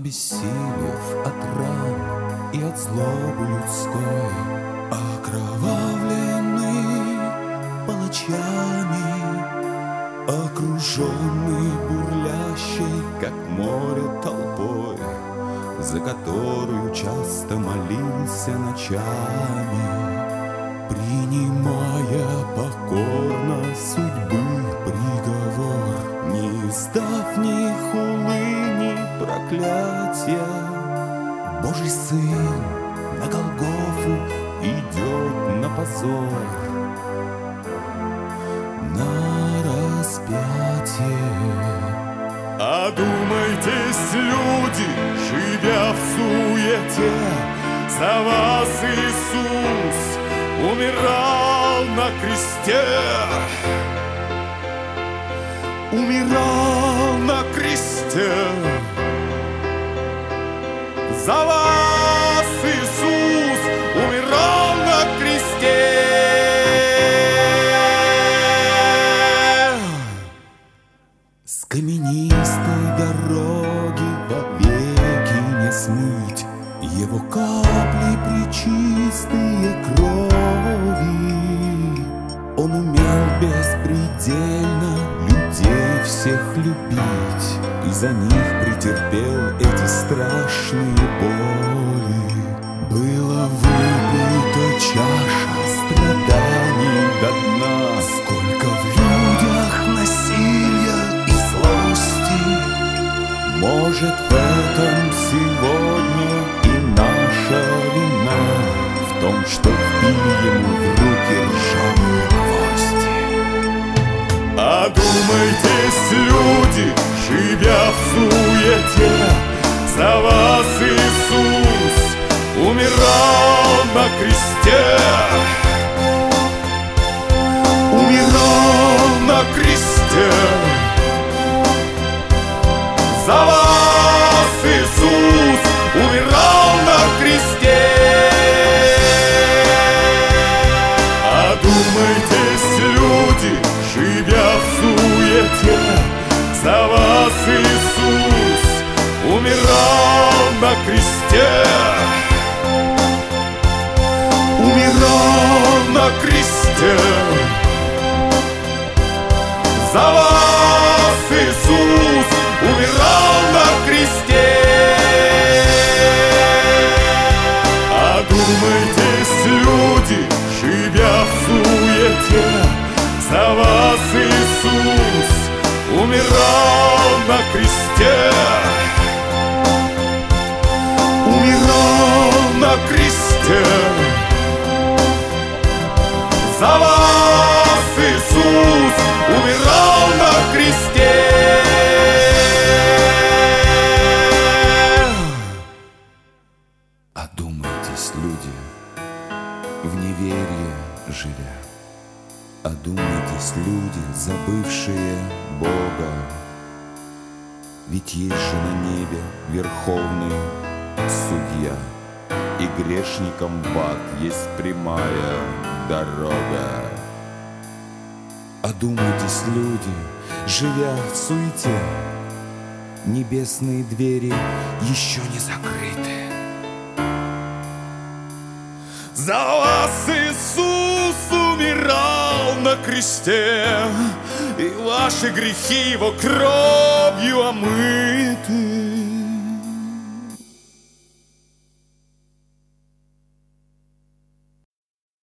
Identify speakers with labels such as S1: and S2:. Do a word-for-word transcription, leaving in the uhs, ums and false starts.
S1: Обессилев от ран и от злобы людской, окровавленный палачами, окруженный бурлящей, как море, толпой, за которую часто молился ночами, принимая покорно судьбы приговор, не издав ни хулы, ни проклятия. Божий Сын на Голгофу идет на позор, на распятие.
S2: Одумайтесь, люди, живя в суете, за вас Иисус умирал на кресте. Умирал на кресте. За вас Иисус умирал на кресте.
S1: С каменистой дороги вовеки не смыть его капли пречистые крови. Он умел беспредельно людей всех любить, и за них претерпел эти страшные боли. Была выпита чаша страданий до дна. Сколько в людях насилия и злости. Может, в этом сегодня и наша вина, в том, что вбили ему в руки ржавые гвозди.
S2: Одумайтесь, люди, живя в суете, за вас Иисус умирал на кресте. Умирал на кресте. За вас Иисус умирал на кресте. Одумайтесь, люди, живя в суете, за вас Иисус умирал на кресте. Умирал на кресте. За вас Иисус умирал на кресте. Одумайтесь, люди, живя в суете, за вас Иисус умирал на кресте. Умирал на кресте. За вас Иисус умирал на кресте.
S1: Одумайтесь, люди, в неверие живя. Одумайтесь, люди, забывшие Бога. Ведь есть же на небе верховный судья, и грешникам в ад есть прямая дорога. Одумайтесь, люди, живя в суете, небесные двери еще не закрыты.
S2: За вас Иисус умирал на кресте, и ваши грехи его кровью омыты.